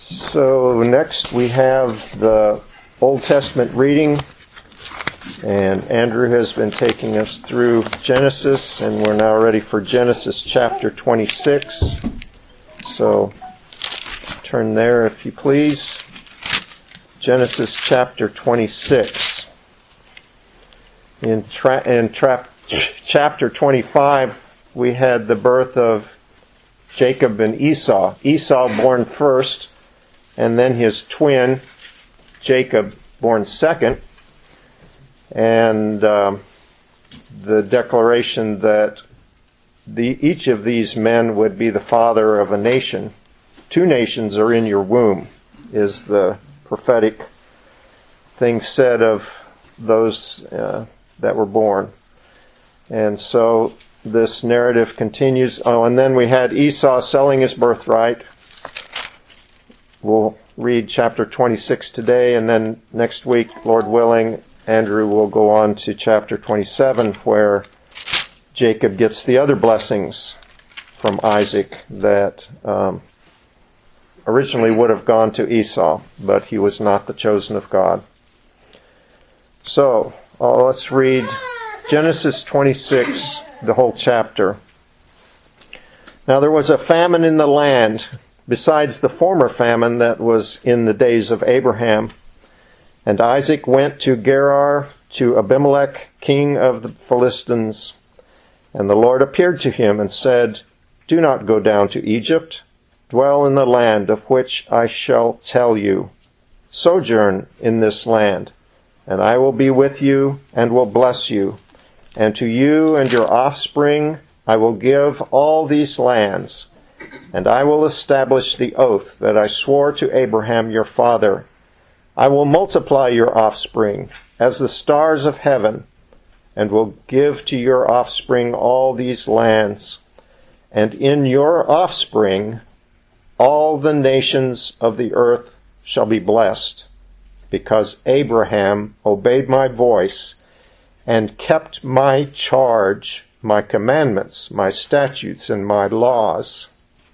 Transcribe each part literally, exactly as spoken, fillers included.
So next we have the Old Testament reading, and Andrew has been taking us through Genesis, and we're now ready for Genesis chapter twenty-six. So turn there if you please. Genesis chapter twenty-six. In, tra- in tra- chapter twenty-five, we had the birth of Jacob and Esau. Esau born first, and then his twin, Jacob, born second. And um, the declaration that the, each of these men would be the father of a nation. Two nations are in your womb, is the prophetic thing said of those uh, that were born. And so this narrative continues. Oh, and then we had Esau selling his birthright. We'll read chapter twenty-six today, and then next week, Lord willing, Andrew will go on to chapter twenty-seven, where Jacob gets the other blessings from Isaac that um, originally would have gone to Esau, but he was not the chosen of God. So, uh, let's read Genesis twenty-six, the whole chapter. Now there was a famine in the land, besides the former famine that was in the days of Abraham. And Isaac went to Gerar, to Abimelech, king of the Philistines. And the Lord appeared to him and said, "Do not go down to Egypt. Dwell in the land of which I shall tell you. Sojourn in this land, and I will be with you and will bless you. And to you and your offspring I will give all these lands, and I will establish the oath that I swore to Abraham your father. I will multiply your offspring as the stars of heaven, and will give to your offspring all these lands. And in your offspring all the nations of the earth shall be blessed, because Abraham obeyed my voice and kept my charge, my commandments, my statutes, and my laws."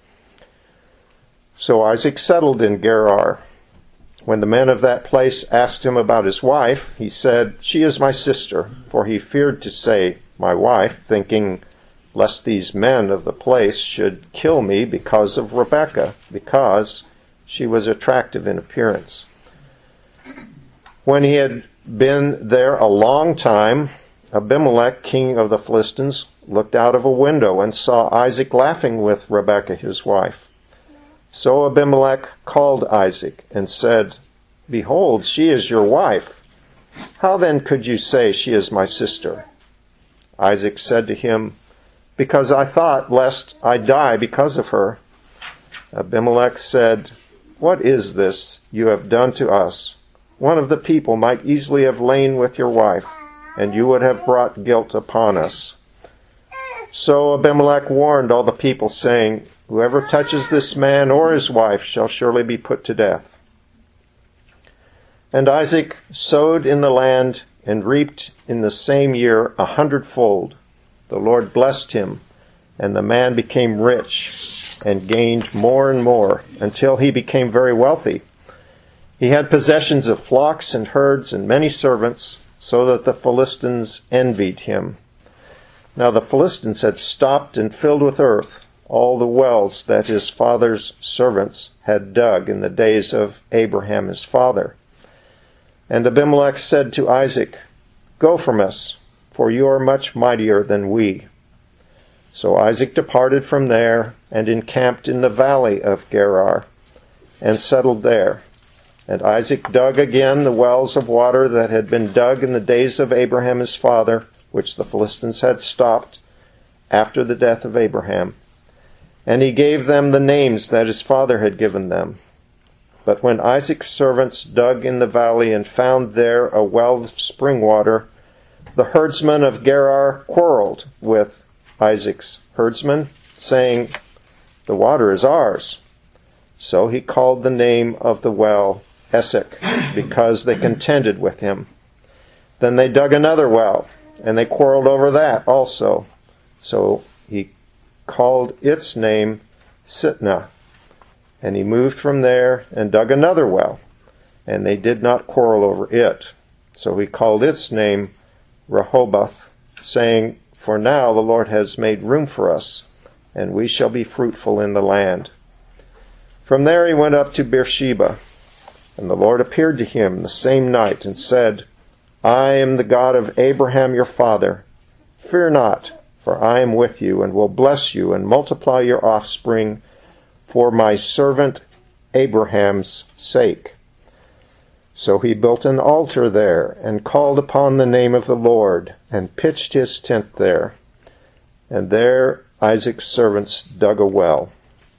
So Isaac settled in Gerar. When the men of that place asked him about his wife, he said, "She is my sister," for he feared to say, "my wife," thinking, lest these men of the place should kill me because of Rebekah, because she was attractive in appearance. When he had been there a long time, Abimelech, king of the Philistines, looked out of a window and saw Isaac laughing with Rebekah, his wife. So Abimelech called Isaac and said, "Behold, she is your wife. How then could you say, 'She is my sister'?" Isaac said to him, "Because I thought lest I die because of her." Abimelech said, "What is this you have done to us? One of the people might easily have lain with your wife, and you would have brought guilt upon us." So Abimelech warned all the people, saying, "Whoever touches this man or his wife shall surely be put to death." And Isaac sowed in the land and reaped in the same year a hundredfold. The Lord blessed him, and the man became rich and gained more and more until he became very wealthy. He had possessions of flocks and herds and many servants, so that the Philistines envied him. Now the Philistines had stopped and filled with earth all the wells that his father's servants had dug in the days of Abraham his father. And Abimelech said to Isaac, "Go from us, for you are much mightier than we." So Isaac departed from there and encamped in the valley of Gerar and settled there. And Isaac dug again the wells of water that had been dug in the days of Abraham his father, which the Philistines had stopped after the death of Abraham. And he gave them the names that his father had given them. But when Isaac's servants dug in the valley and found there a well of spring water, the herdsmen of Gerar quarreled with Isaac's herdsmen, saying, "The water is ours." So he called the name of the well Esek, because they contended with him. Then they dug another well, and they quarreled over that also. So he called its name Sitnah. And he moved from there and dug another well, and they did not quarrel over it. So he called its name Rehoboth, saying, For now the Lord has made room for us, and we shall be fruitful in the land. From there he went up to Beersheba, and the Lord appeared to him the same night and said, I am the God of Abraham your father. Fear not, for I am with you, and will bless you, and multiply your offspring for my servant Abraham's sake. So he built an altar there, and called upon the name of the Lord, and pitched his tent there. And there Isaac's servants dug a well.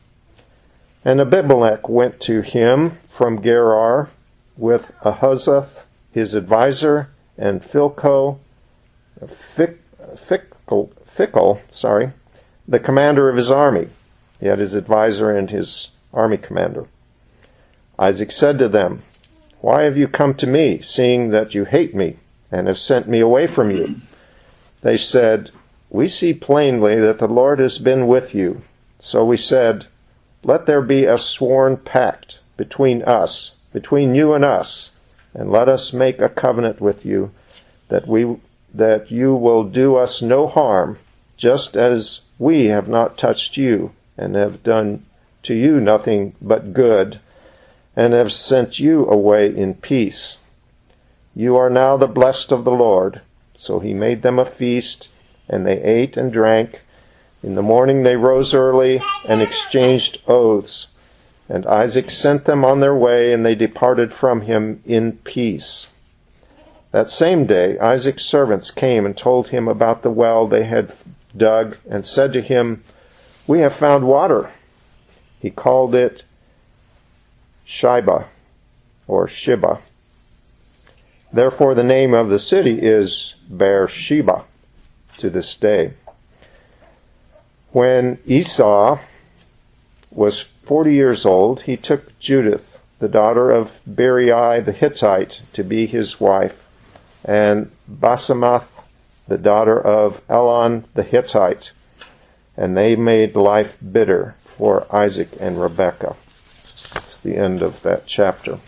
And Abimelech went to him from Gerar with Ahuzzath, his advisor, and Philco, Fic, Fickle, Fickle, sorry, the commander of his army. He had his advisor and his army commander. Isaac said to them, Why have you come to me, seeing that you hate me, and have sent me away from you? They said, We see plainly that the Lord has been with you. So we said, Let there be a sworn pact between us, between you and us, and let us make a covenant with you, that we that you will do us no harm, just as we have not touched you, and have done to you nothing but good, and have sent you away in peace. You are now the blessed of the Lord. So he made them a feast, and they ate and drank. In the morning they rose early and exchanged oaths. And Isaac sent them on their way, and they departed from him in peace. That same day Isaac's servants came and told him about the well they had dug, and said to him, We have found water. He called it Shibah, or Shibah. Therefore the name of the city is Beersheba to this day. When Esau was forty years old, he took Judith, the daughter of Beeri the Hittite, to be his wife, and Basemath, the daughter of Elon the Hittite, and they made life bitter for Isaac and Rebekah. That's the end of that chapter.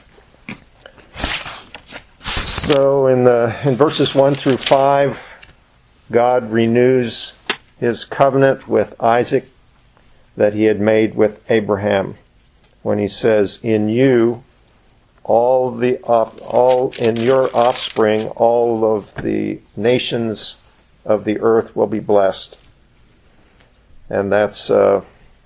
So in the in verses one through five, God renews his covenant with Isaac that he had made with Abraham, when he says, "In you, all the all in your offspring, all of the nations of the earth will be blessed." And that's a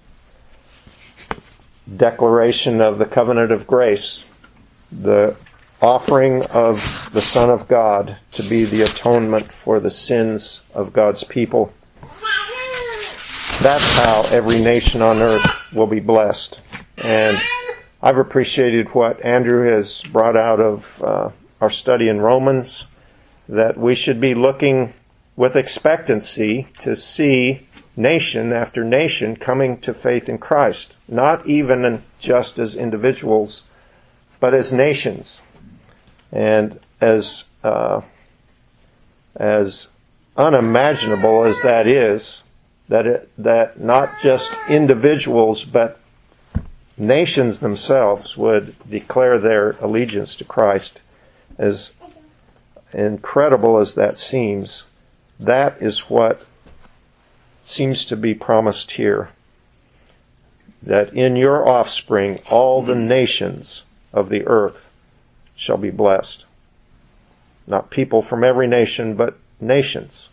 declaration of the covenant of grace, the offering of the Son of God to be the atonement for the sins of God's people. That's how every nation on earth will be blessed. And I've appreciated what Andrew has brought out of uh, our study in Romans, that we should be looking with expectancy to see nation after nation coming to faith in Christ, not even just as individuals, but as nations. And as uh, as unimaginable as that is, that it, that not just individuals but nations themselves would declare their allegiance to Christ, as incredible as that seems, that is what seems to be promised here. That in your offspring all the nations of the earth shall be blessed. Not people from every nation, but nations.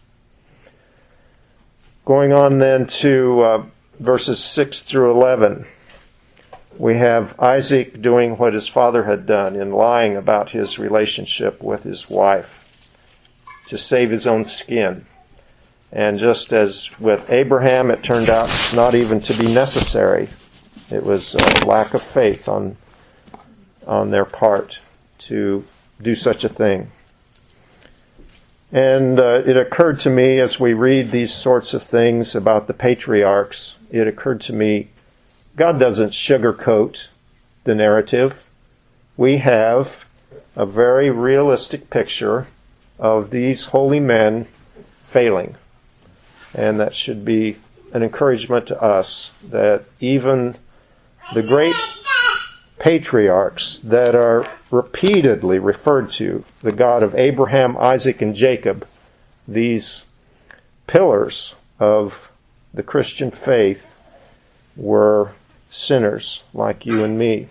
Going on then to uh, verses six through eleven, we have Isaac doing what his father had done in lying about his relationship with his wife to save his own skin. And just as with Abraham, it turned out not even to be necessary. It was a lack of faith on on their part to do such a thing. And uh, it occurred to me as we read these sorts of things about the patriarchs, it occurred to me, God doesn't sugarcoat the narrative. We have a very realistic picture of these holy men failing. And that should be an encouragement to us, that even the great patriarchs that are repeatedly referred to, the God of Abraham, Isaac, and Jacob, these pillars of the Christian faith, were sinners like you and me.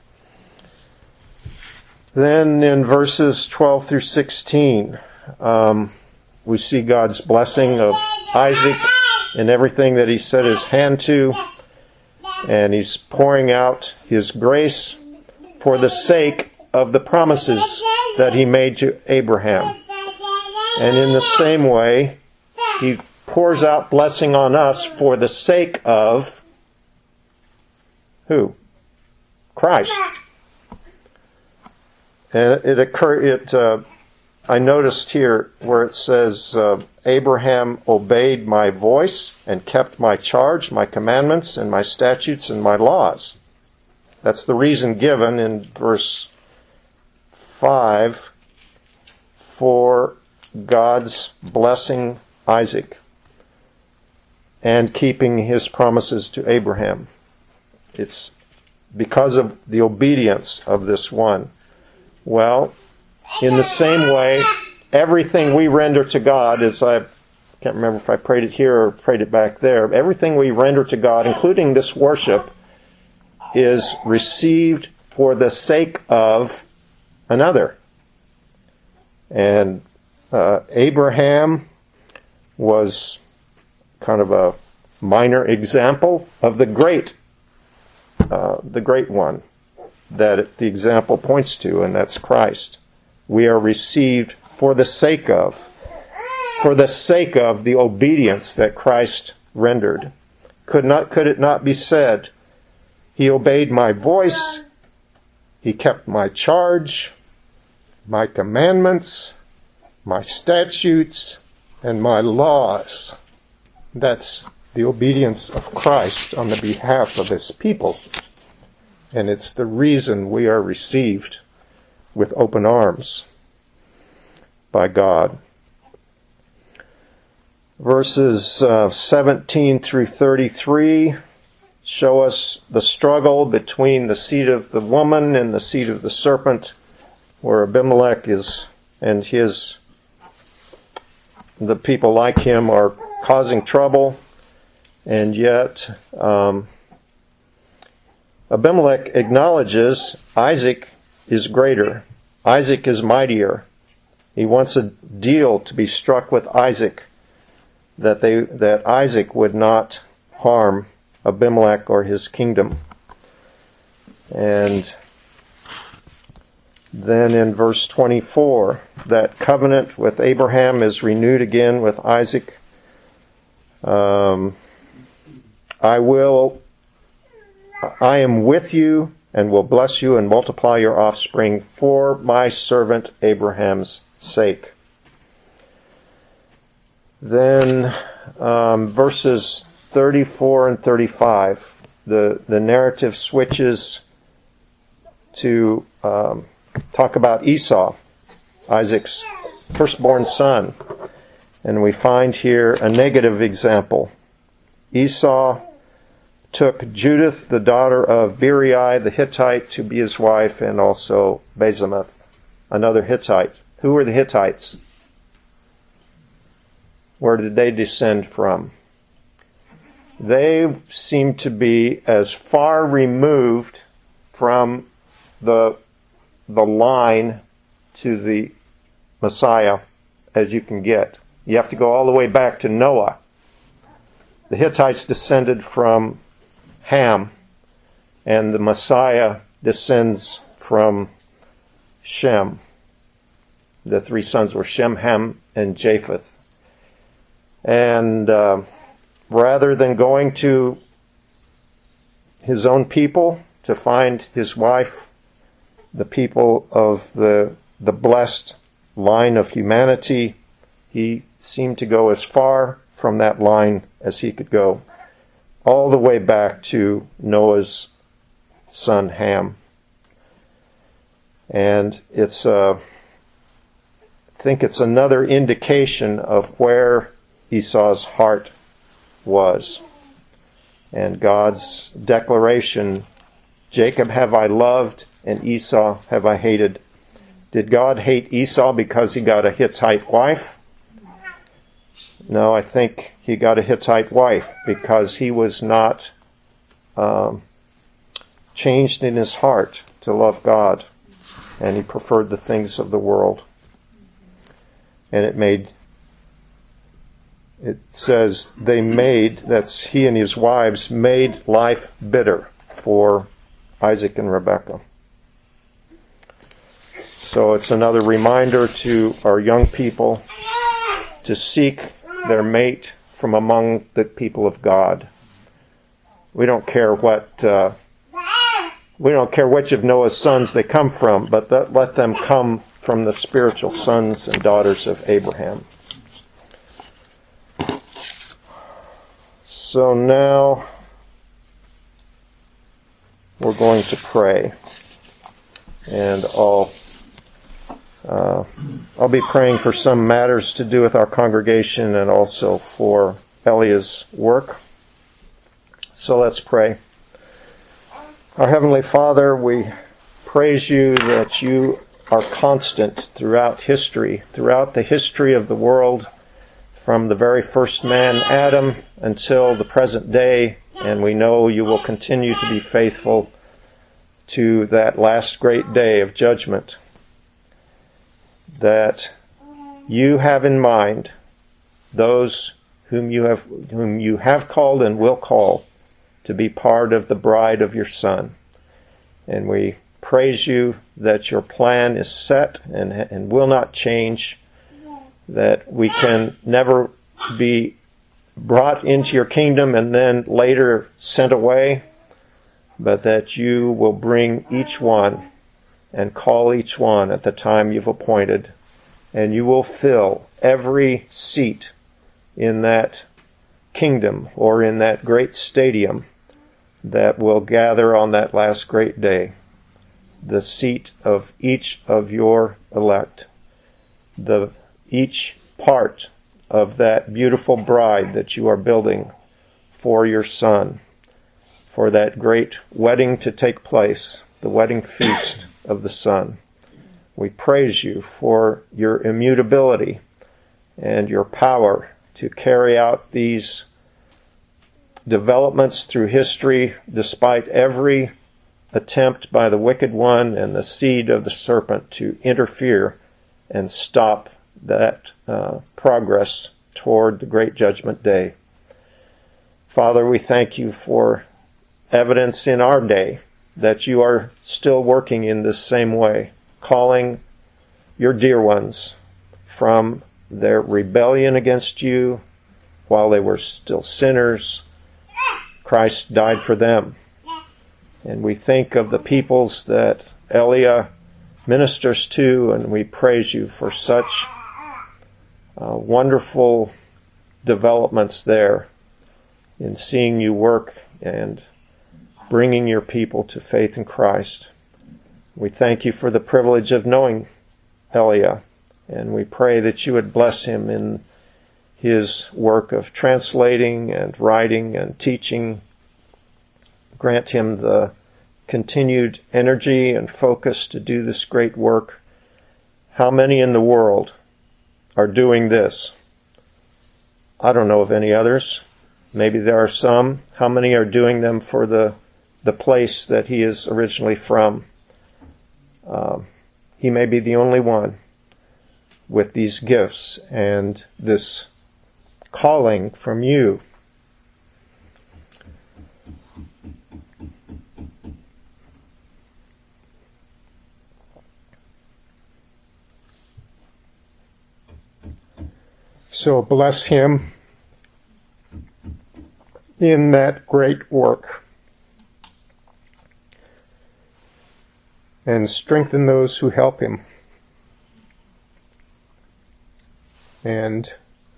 Then in verses twelve through sixteen, um, we see God's blessing of Isaac and everything that he set his hand to, and he's pouring out his grace for the sake of the promises that he made to Abraham. And in the same way, he pours out blessing on us for the sake of who? Christ. And it occurred. It uh, I noticed here where it says, uh, Abraham obeyed my voice and kept my charge, my commandments, and my statutes and my laws. That's the reason given in verse five for God's blessing Isaac and keeping his promises to Abraham. It's because of the obedience of this one. Well, in the same way, everything we render to God, as I can't remember if I prayed it here or prayed it back there, everything we render to God, including this worship, is received for the sake of another. And uh, Abraham was kind of a minor example of the great, uh, the great one that it, the example points to, and that's Christ. We are received for the sake of, for the sake of the obedience that Christ rendered. Could not, could it not be said, he obeyed my voice, he kept my charge, my commandments, my statutes, and my laws. That's the obedience of Christ on the behalf of his people. And it's the reason we are received with open arms by God. Verses uh, seventeen through thirty-three show us the struggle between the seed of the woman and the seed of the serpent, where Abimelech is and his the people like him are causing trouble, and yet um, Abimelech acknowledges Isaac is greater. Isaac is mightier. He wants a deal to be struck with Isaac, that they that Isaac would not harm Abimelech or his kingdom. And then in verse twenty-four, that covenant with Abraham is renewed again with Isaac. Um, I will, I am with you and will bless you and multiply your offspring for my servant Abraham's sake. Then um, verses thirty-four and thirty-five, the, the narrative switches to um, talk about Esau, Isaac's firstborn son. And we find here a negative example. Esau took Judith, the daughter of Beeri the Hittite, to be his wife, and also Basemath, another Hittite. Who were the Hittites? Where did they descend from? They seem to be as far removed from the, the line to the Messiah as you can get. You have to go all the way back to Noah. The Hittites descended from Ham, and the Messiah descends from Shem. The three sons were Shem, Ham, and Japheth. And uh, rather than going to his own people to find his wife, the people of the the blessed line of humanity, he seemed to go as far from that line as he could go, all the way back to Noah's son Ham. And it's uh, I think it's another indication of where Esau's heart was. And God's declaration Jacob have I loved, and Esau have I hated. Did God hate Esau because he got a Hittite wife? No, I think he got a Hittite wife because he was not um, changed in his heart to love God, and he preferred the things of the world. And it made, it says they made, that's he and his wives, made life bitter for Isaac and Rebekah. So it's another reminder to our young people to seek their mate from among the people of God. We don't care what, uh, we don't care which of Noah's sons they come from, but that, let them come from the spiritual sons and daughters of Abraham. So now we're going to pray, and I'll uh, I'll be praying for some matters to do with our congregation and also for Elia's work. So let's pray. Our Heavenly Father, we praise you that you are constant throughout history, throughout the history of the world, from the very first man, Adam, until the present day, and we know you will continue to be faithful to that last great day of judgment, that you have in mind those whom you have whom you have called and will call to be part of the bride of your Son. And we praise you that your plan is set and, and will not change, that we can never be brought into your kingdom and then later sent away, but that you will bring each one and call each one at the time you've appointed, and you will fill every seat in that kingdom or in that great stadium that will gather on that last great day, the seat of each of your elect, the each part of that beautiful bride that you are building for your Son, for that great wedding to take place, the wedding feast of the Son. We praise you for your immutability and your power to carry out these developments through history despite every attempt by the wicked one and the seed of the serpent to interfere and stop that uh, progress toward the great judgment day. Father, we thank you for evidence in our day that you are still working in this same way, calling your dear ones from their rebellion against you while they were still sinners. Christ died for them. And we think of the peoples that Elia ministers to, and we praise you for such uh, wonderful developments there in seeing you work and bringing your people to faith in Christ. We thank you for the privilege of knowing Elia, and we pray that you would bless him in his work of translating and writing and teaching. Grant him the continued energy and focus to do this great work. How many in the world are doing this? I don't know of any others. Maybe there are some. How many are doing them for the the place that he is originally from? Um, he may be the only one with these gifts and this calling from you. So bless him in that great work, and strengthen those who help him, and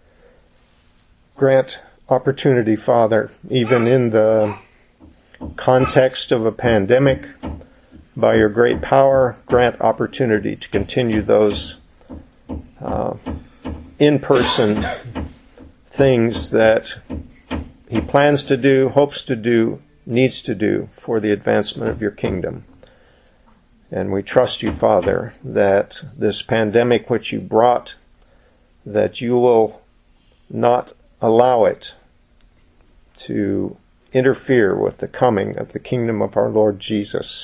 grant opportunity, Father, even in the context of a pandemic, by your great power, grant opportunity to continue those uh, in-person things that he plans to do, hopes to do needs to do for the advancement of your kingdom. And we trust you, Father, that this pandemic which you brought, that you will not allow it to interfere with the coming of the kingdom of our Lord Jesus.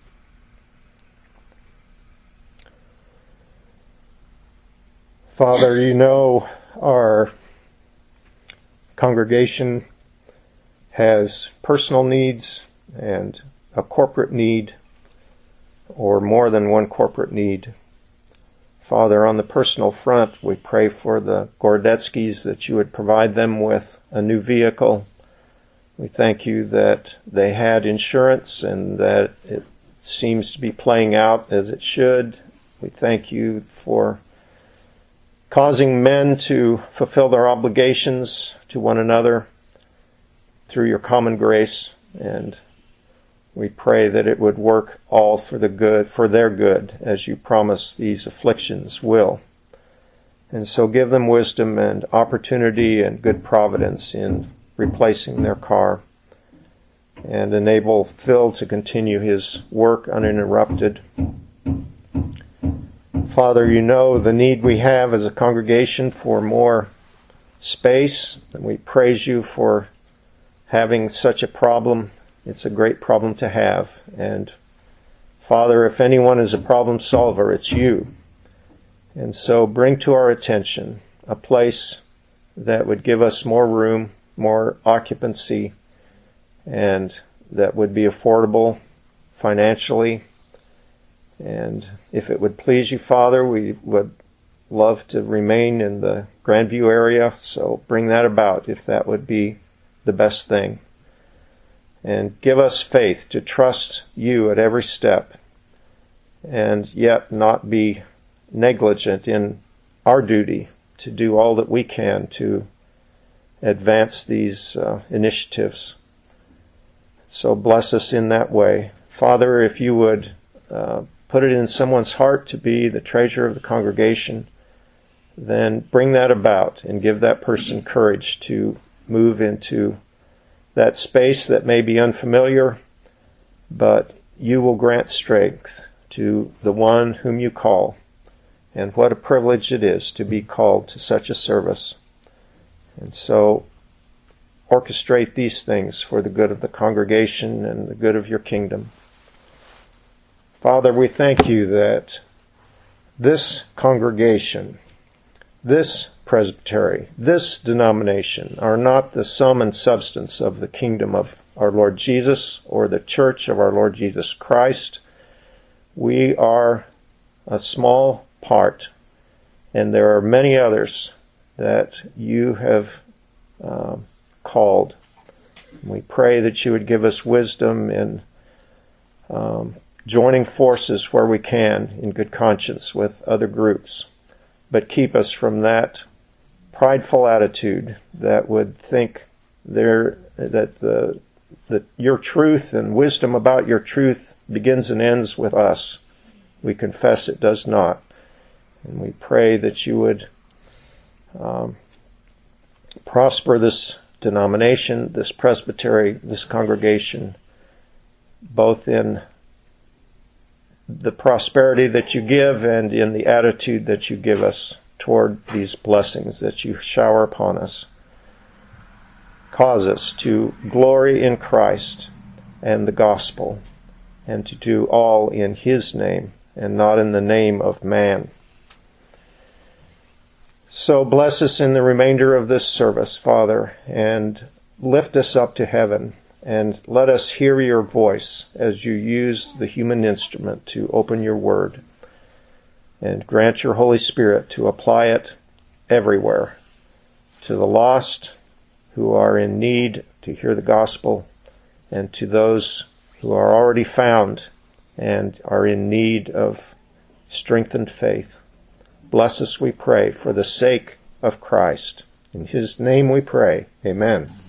Father, you know our congregation has personal needs and a corporate need, or more than one corporate need. Father, on the personal front, we pray for the Gordetskys that you would provide them with a new vehicle. We thank you that they had insurance and that it seems to be playing out as it should. We thank you for causing men to fulfill their obligations to one another through your common grace, and we pray that it would work all for the good, for their good, as you promise these afflictions will. And so give them wisdom and opportunity and good providence in replacing their car, and enable Phil to continue his work uninterrupted. Father, you know the need we have as a congregation for more space, and we praise you for having such a problem. It's a great problem to have. And Father, if anyone is a problem solver, it's you. And so bring to our attention a place that would give us more room, more occupancy, and that would be affordable financially. And if it would please you, Father, we would love to remain in the Grandview area, so bring that about if that would be the best thing. And give us faith to trust you at every step, and yet not be negligent in our duty to do all that we can to advance these uh, initiatives. So bless us in that way. Father, if you would uh, put it in someone's heart to be the treasurer of the congregation, then bring that about and give that person courage to move into that space that may be unfamiliar, but you will grant strength to the one whom you call. And what a privilege it is to be called to such a service. And so orchestrate these things for the good of the congregation and the good of your kingdom. Father, we thank you that this congregation, this presbytery, this denomination are not the sum and substance of the kingdom of our Lord Jesus or the church of our Lord Jesus Christ. We are a small part, and there are many others that you have uh, called. We pray that you would give us wisdom in um, joining forces where we can in good conscience with other groups, but keep us from that prideful attitude that would think there that the that your truth and wisdom about your truth begins and ends with us. We confess it does not, and we pray that you would um, prosper this denomination, this presbytery, this congregation, both in the prosperity that you give and in the attitude that you give us toward these blessings that you shower upon us. Cause us to glory in Christ and the gospel, and to do all in His name and not in the name of man. So bless us in the remainder of this service, Father, and lift us up to heaven, and let us hear your voice as you use the human instrument to open your word. And grant your Holy Spirit to apply it everywhere, to the lost who are in need to hear the gospel, and to those who are already found and are in need of strengthened faith. Bless us, we pray, for the sake of Christ. In His name we pray. Amen.